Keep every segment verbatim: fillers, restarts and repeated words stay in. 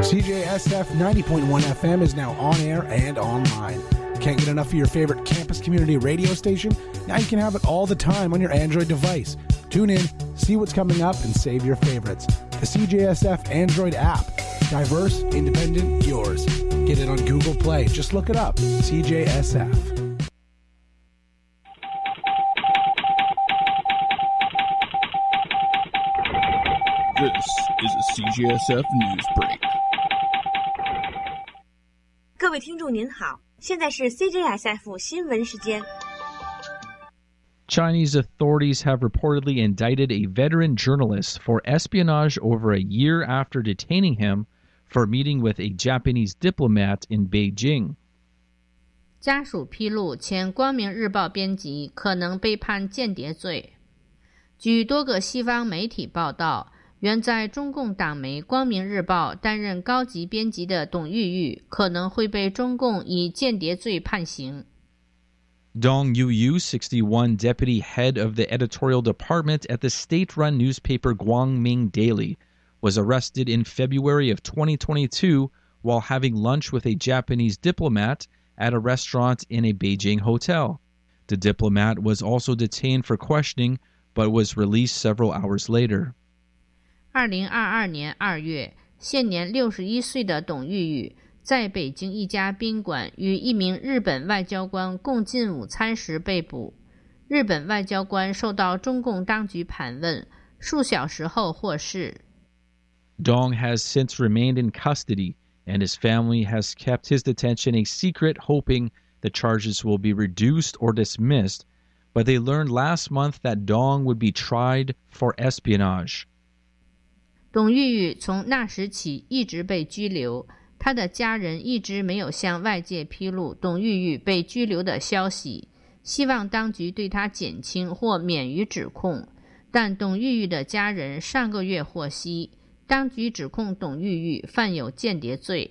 C J S F ninety point one F M is now on air and online. Can't get enough of your favorite campus community radio station? Now you can have it all the time on your Android device. Tune in, see what's coming up, and save your favorites. The C J S F Android app. Diverse, independent, yours. Get it on Google Play. Just look it up. C J S F. This is a C J S F News Break. 各位听众您好，现在是 C J S F 新闻时间。 Chinese authorities have reportedly indicted a veteran journalist for espionage over a year after detaining him for meeting with a Japanese diplomat in Beijing. 家属披露，前光明日报编辑可能被判间谍罪。据多个西方媒体报道，原在中共党媒光明日报担任高级编辑的董玉玉可能会被中共以间谍罪判刑。 Dong Yuyu, sixty-one, deputy head of the editorial department at the state-run newspaper Guangming Daily, was arrested in February of twenty twenty-two while having lunch with a Japanese diplomat at a restaurant in a Beijing hotel. The diplomat was also detained for questioning, but was released several hours later. 二零二二年二月，现年六十一岁的董玉玉在北京一家宾馆与一名日本外交官共进午餐时被捕。日本外交官受到中共当局盘问，数小时后获释。 Dong has since remained in custody, and his family has kept his detention a secret, hoping the charges will be reduced or dismissed, but they learned last month that Dong would be tried for espionage. 董玉玉从那时起一直被拘留，他的家人一直没有向外界披露董玉玉被拘留的消息，希望当局对他减轻或免于指控。但董玉玉的家人上个月获悉，当局指控董玉玉犯有间谍罪。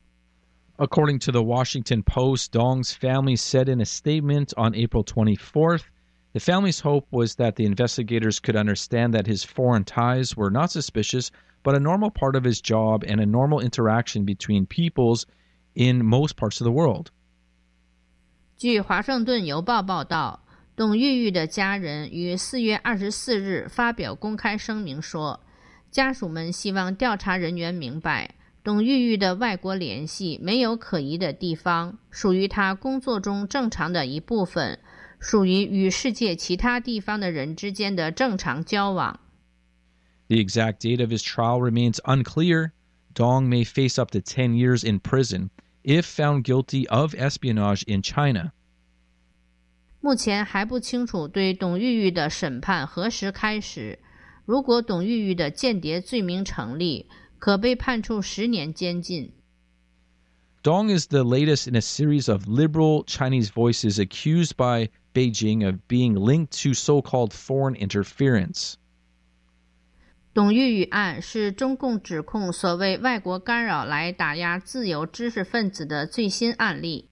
According to the Washington Post, Dong's family said in a statement on April twenty-fourth, the family's hope was that the investigators could understand that his foreign ties were not suspicious, but a normal part of his job and a normal interaction between peoples in most parts of the world. 据华盛顿邮报报道，董玉玉的家人于四月二十四日发表公开声明说，家属们希望调查人员明白，董玉玉的外国联系没有可疑的地方，属于他工作中正常的一部分，属于与世界其他地方的人之间的正常交往。 The exact date of his trial remains unclear. Dong may face up to ten years in prison if found guilty of espionage in China. 目前还不清楚对董玉玉的审判何时开始。如果董玉玉的间谍罪名成立，可被判处十年监禁。 Dong is the latest in a series of liberal Chinese voices accused by Beijing of being linked to so-called foreign interference. 董玉玉案是中共指控所谓外国干扰来打压自由知识分子的最新案例。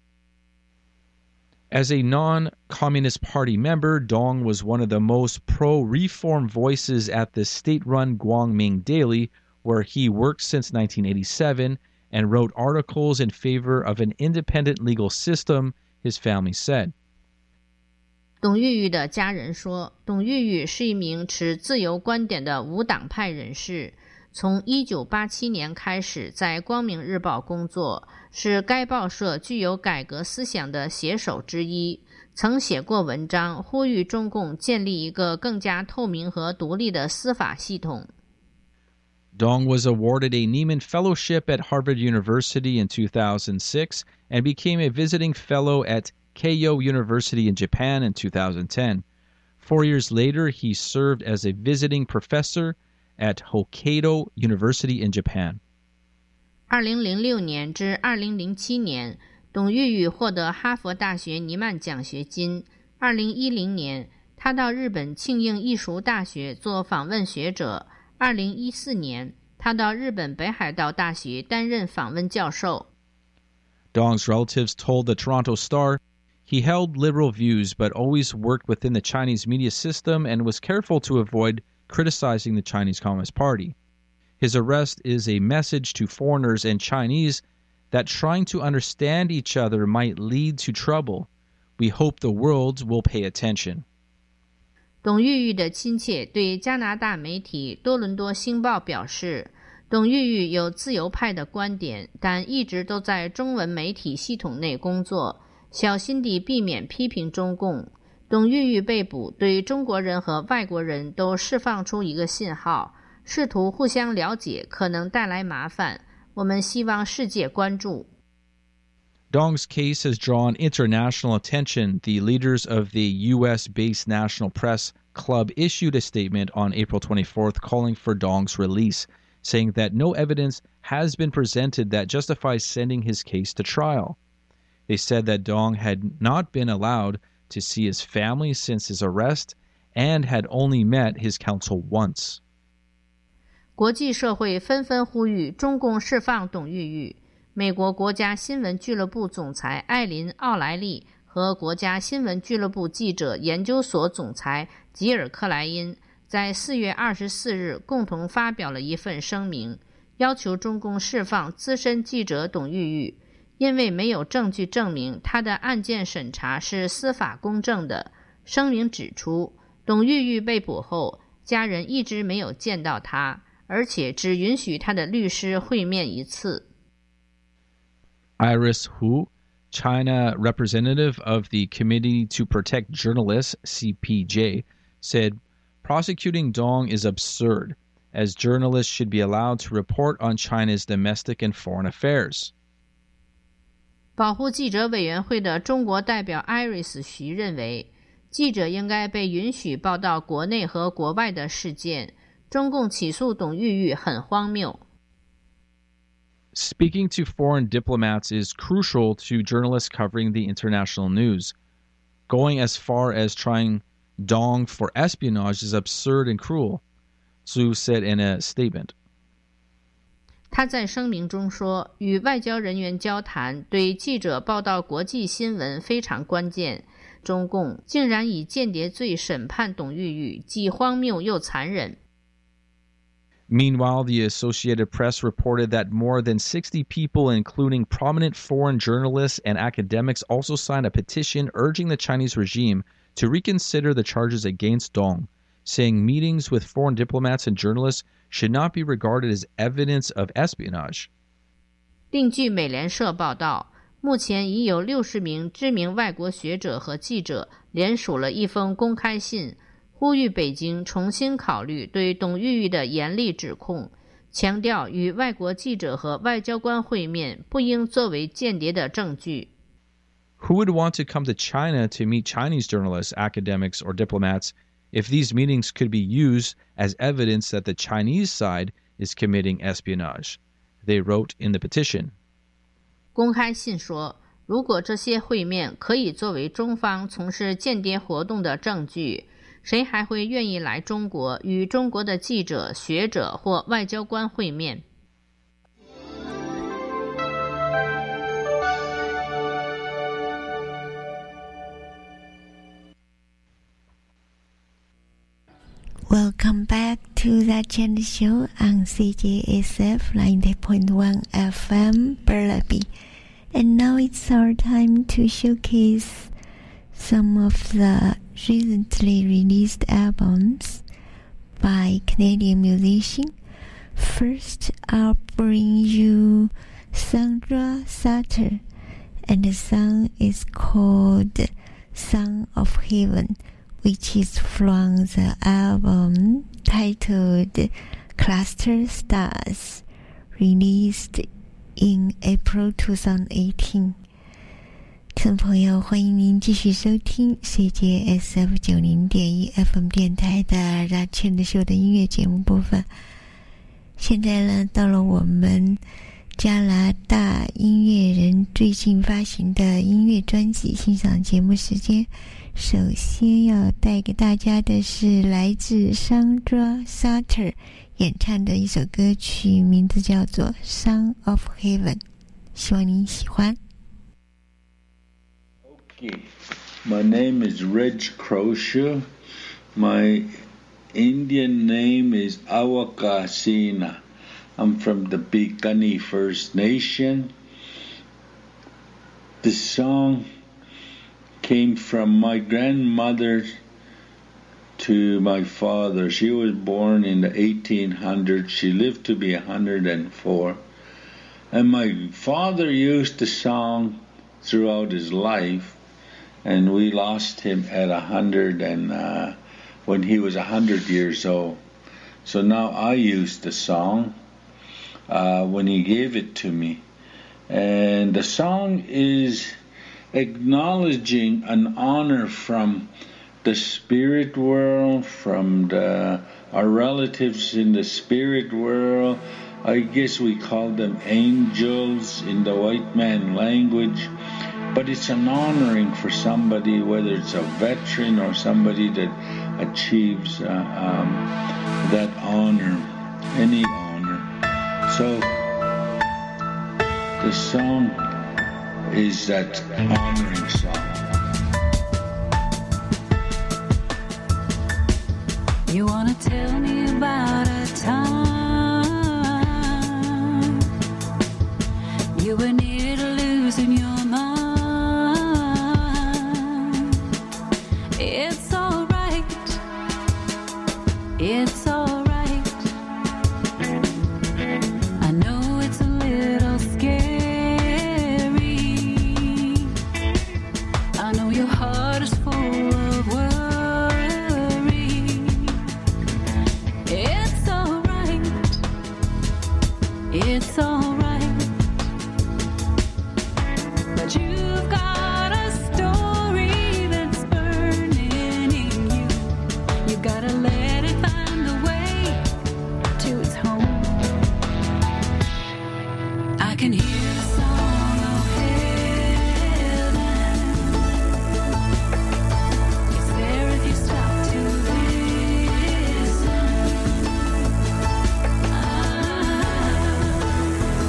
As a non-Communist Party member, Dong was one of the most pro-reform voices at the state-run Guangming Daily, where he worked since nineteen eighty-seven and wrote articles in favor of an independent legal system, his family said. 董玉玉的家人说，董玉玉是一名持自由观点的无党派人士，从一九八七年开始在光明日报工作，是该报社具有改革思想的写手之一，曾写过文章呼吁中共建立一个更加透明和独立的司法系统。 Dong was awarded a Nieman Fellowship at Harvard University in two thousand six and became a visiting fellow at Keio University in Japan in two thousand ten. Four years later, he served as a visiting professor at Hokkaido University in Japan. 二零零六年至二零零七年，董玉玉获得哈佛大学尼曼奖学金。二零一零年，他到日本庆应义塾大学做访问学者。二零一四年，他到日本北海道大学担任访问教授。 Dong's relatives told the Toronto Star he held liberal views but always worked within the Chinese media system and was careful to avoid criticizing the Chinese Communist Party. His arrest is a message to foreigners and Chinese that trying to understand each other might lead to trouble. We hope the world will pay attention. 董玉玉的亲戚对加拿大媒体多伦多星报表示，董玉玉有自由派的观点，但一直都在中文媒体系统内工作，小心地避免批评中共。董玉玉被捕对中国人和外国人都释放出一个信号，试图互相了解可能带来麻烦，我们希望世界关注。 Dong's case has drawn international attention. The leaders of the U S-based National Press Club issued a statement on April twenty-fourth calling for Dong's release, saying that no evidence has been presented that justifies sending his case to trial. They said that Dong had not been allowed to see his family since his arrest and had only met his counsel once. 国际社会纷纷呼吁中共释放董玉玉。美国国家新闻俱乐部总裁艾琳·奥莱利和国家新闻俱乐部记者研究所总裁吉尔·克莱因在四月二十四日共同发表了一份声明，要求中共释放资深记者董玉玉，因为没有证据证明他的案件审查是司法公正的。声明指出，董玉玉被捕后，家人一直没有见到他，而且只允许他的律师会面一次。 Iris Hu, China representative of the Committee to Protect Journalists, C P J, said prosecuting Dong is absurd, as journalists should be allowed to report on China's domestic and foreign affairs. 保护记者委员会的中国代表 Iris 徐认为，记者应该被允许报道国内和国外的事件。中共起诉董玉玉很荒谬。 Speaking to foreign diplomats is crucial to journalists covering the international news. Going as far as trying Dong for espionage is absurd and cruel, Zhu said in a statement. 他在声明中说，与外交人员交谈对记者报道国际新闻非常关键。中共竟然以间谍罪审判董玉玉，既荒谬又残忍。 Meanwhile, the Associated Press reported that more than sixty people, including prominent foreign journalists and academics, also signed a petition urging the Chinese regime to reconsider the charges against Dong, saying meetings with foreign diplomats and journalists should not be regarded as evidence of espionage. 另据美联社报道，目前已有六十名知名外国学者和记者联署了一封公开信，呼吁北京重新考虑对董玉玉的严厉指控，强调与外国记者和外交官会面不应作为间谍的证据。 Who would want to come to China to meet Chinese journalists, academics, or diplomats if these meetings could be used as evidence that the Chinese side is committing espionage? They wrote in the petition. 公开信说，如果这些会面可以作为中方从事间谍活动的证据，谁还会愿意来中国与中国的记者、学者或外交官会面？ Welcome back to the Channel Show on C J S F ninety point one F M Burnaby. And now it's our time to showcase some of the recently released albums by Canadian musicians. First, I'll bring you Sandra Sutter, and the song is called Song of Heaven, which is from the album titled Cluster Stars, released in April twenty eighteen. 听众朋友，欢迎您继续收听 C J S F 九零点一 F M 电台的 Rachel Show 的音乐节目部分。现在呢，到了我们加拿大音乐人最近发行的音乐专辑欣赏节目时间。首先要带给大家的是来自 Sandra Sutter 演唱的一首歌曲，名字叫做 Song of Heaven， 希望您喜欢。 Okay, my name is Reg Crozier. My Indian name is Awakasina. I'm from the Piikani First Nation. This song came from my grandmother to my father. She was born in the eighteen hundreds. She lived to be one hundred four. And my father used the song throughout his life, and we lost him at a hundred and uh, when he was a hundred years old. So now I use the song uh, when he gave it to me, and the song is acknowledging an honor from the spirit world, from the, our relatives in the spirit world. I guess we call them angels in the white man language, but it's an honoring for somebody, whether it's a veteran or somebody that achieves uh, um, that honor, any honor. So the song is that honoring song. You wanna tell me about a time you were near to losing your mind? It's alright, it's alright. I know it's a little scary. I know your heart is full of worry. It's alright, but you've got a story that's burning in you. You gotta let it find a way to its home. I can hear the song of heaven. It's there if you stop to listen.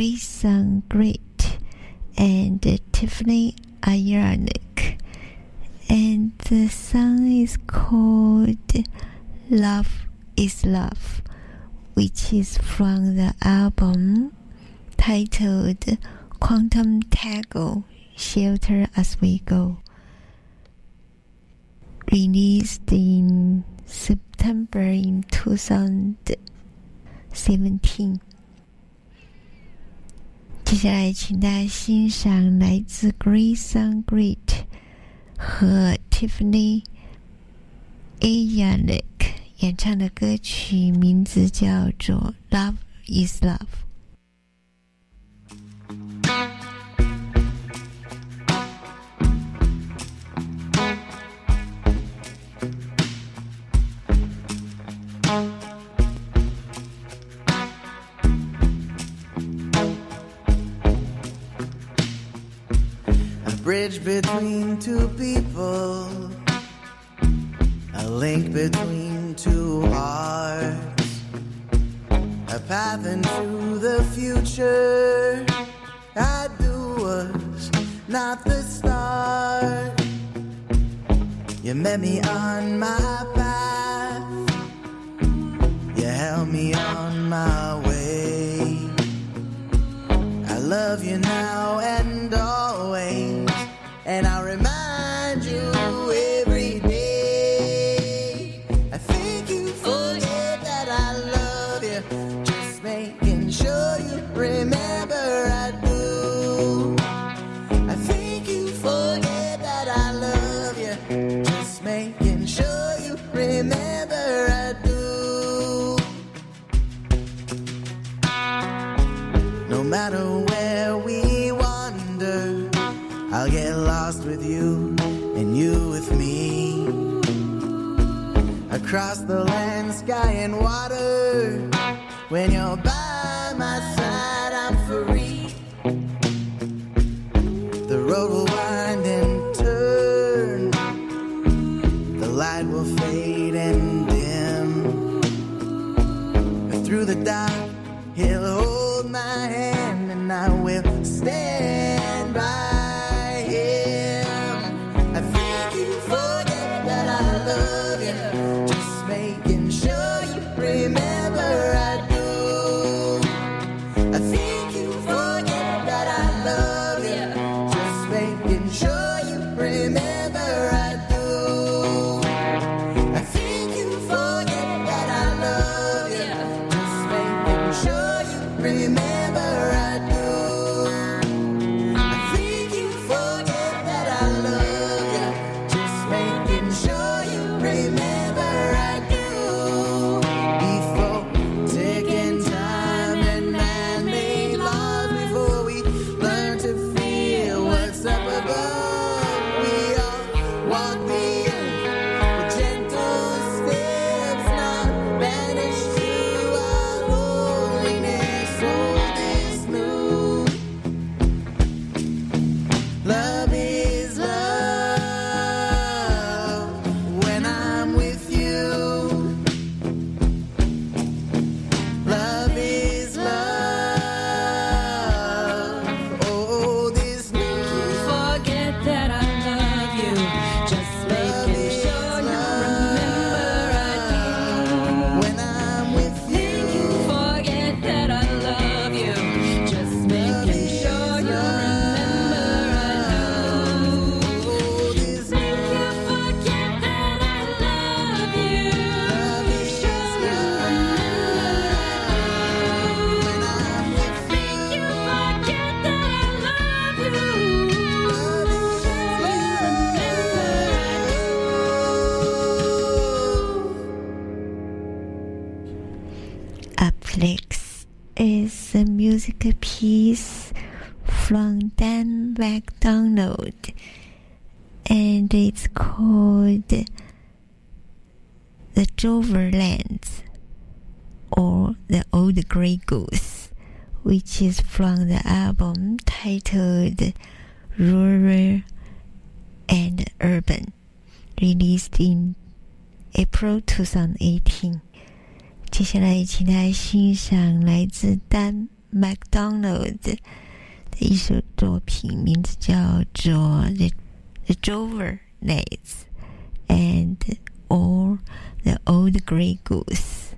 Grayson Great and Tiffany Ayernick. And the song is called Love is Love, which is from the album titled Quantum Tango, Shelter As We Go, released in September in two thousand seventeen. 接下来请大家欣赏来自 Grayson Great 和 Tiffany Ayernick 演唱的歌曲，名字叫做 Love is Love。 Bridge between two people, a link between two hearts, a path into the future. I do was not the start. You met me on my path, you held me on my way. I love you now and always, and I'll remind you every day. I think you forget that I love you, just making sure you remember I do. I think you forget that I love you, just making sure you remember I do. No matter where we wander, I'll get lost with you and you with me. Across the land, sky and water, when you're by my side, I'm free. The road will wind and turn, the light will fade and dim, but through the dark, he'll hold my hand and I will stand by. Love you, just making sure you remember I do. I think you forget that I love you, just making sure you remember I do. I think you forget that I love you, just making sure you remember I do. I think you forget that I love you, just making sure you remember I do. Before taking time and man-made laws, before we learn to feel what's up above, we all walk the earth with gentle steps, not banished to our loneliness. Old is new. Love is love when I'm with you. Love is love. Old is new. Forget that I love you, just making sure you remember I do. When I'm with you, Forget that I love you, just making sure you remember I do. old is Make you forget that I love you, just you remember I do. when I'm with Make you forget that I love you, just you remember I do. Up next is a musical piece from Dan McDonald, and it's called The Droverlands, or The Old Grey Goose, which is from the album titled Rural and Urban, released in April twenty eighteen.接下来请大家欣赏来自丹 MacDonald 的一首作品，名字叫做 The, the Drover Lads and or The Old Grey Goose。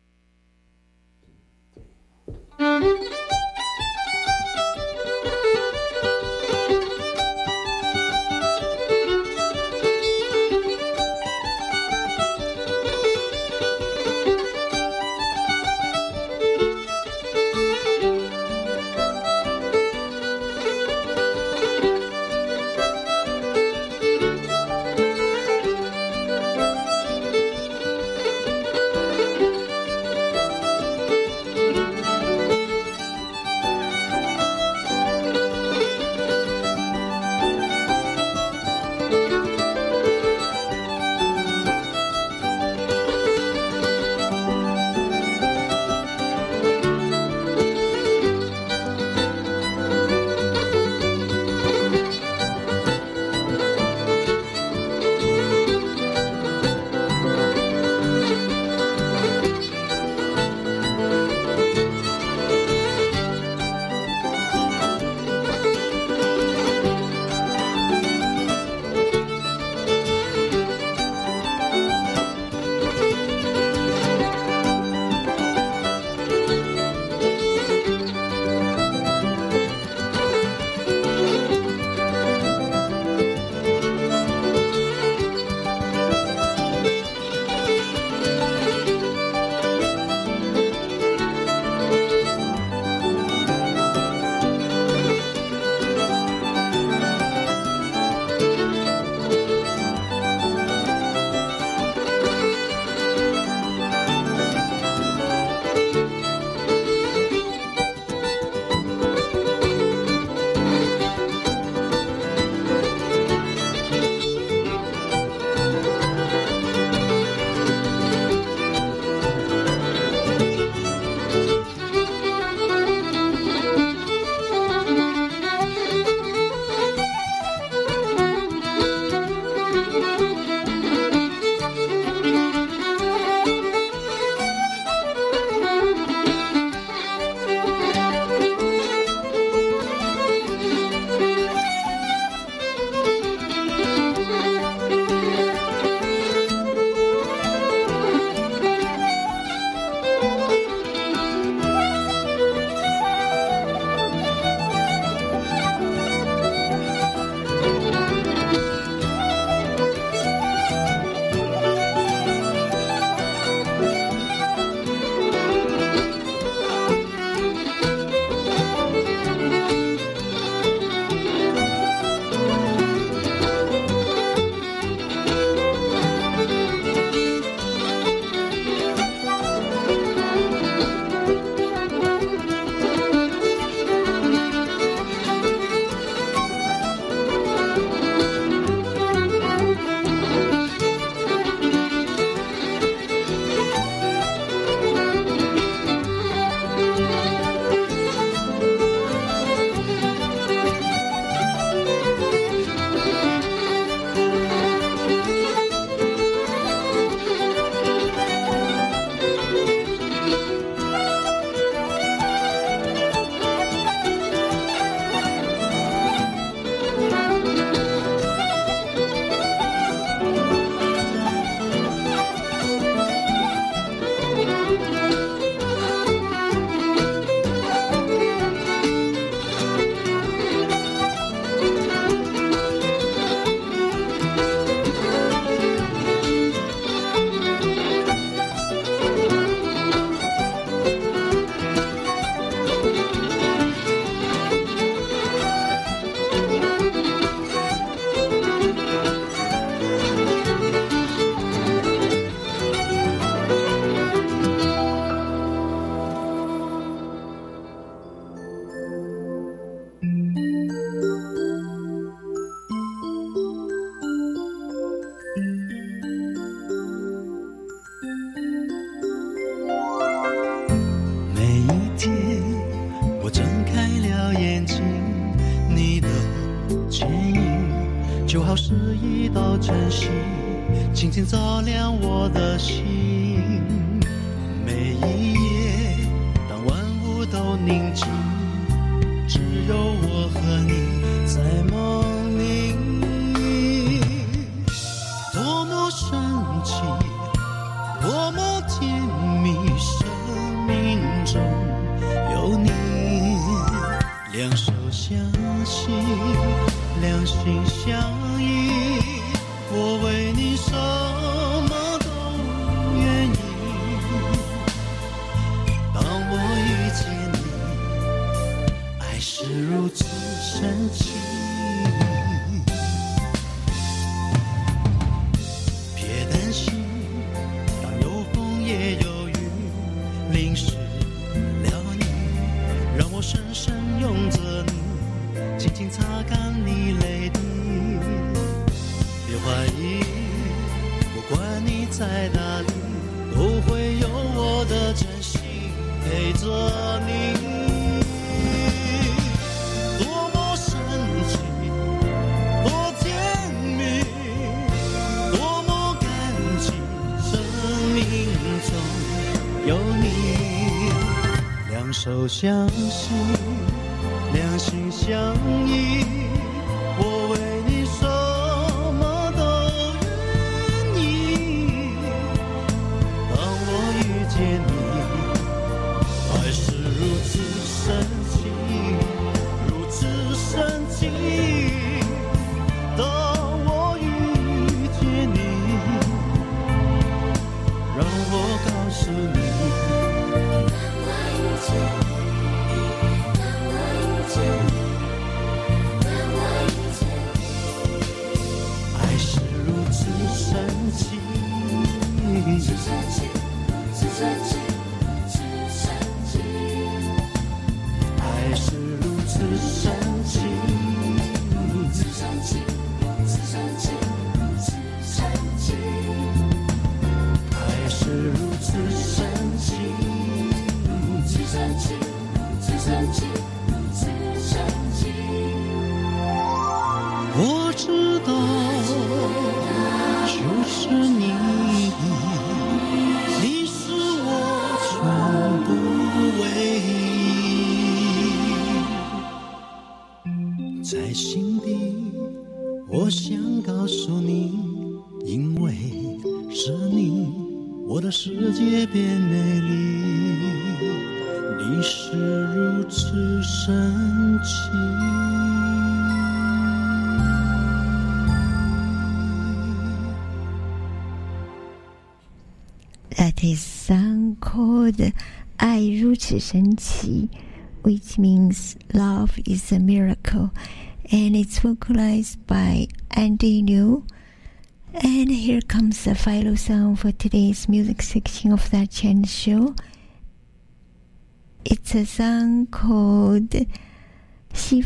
就好是一道晨曦，轻轻照亮我的心。每一夜，当万物都宁静， 相惜，两心相依，我为你什么都愿意。当我遇见你，爱是如此神奇。别担心，当有风也有雨，淋湿了你，让我深深拥着你，轻轻擦干你泪滴。别怀疑，不管你在哪里，都会有我的真心陪着你。多么神奇，多甜蜜，多么感激，生命中有你。两手相携，两心相依，我为你什么都愿意。当我遇见你，爱是如此神奇，如此神奇。当我遇见你，让我告诉你，爱是如此神奇，是神奇，是神奇，是神奇。爱是如此神奇，是神奇，是神奇，是神奇。爱是如此神奇，是神奇，是神奇，是神奇。我知道，就是你，你是我全部唯一。在心底，我想告诉你，因为是你，我的世界变美丽。你是如此神奇。 That is song called 爱如此神奇, which means love is a miracle, and it's vocalized by Andy Liu. And here comes the final song for today's music section of that Chen show. It's a song called 西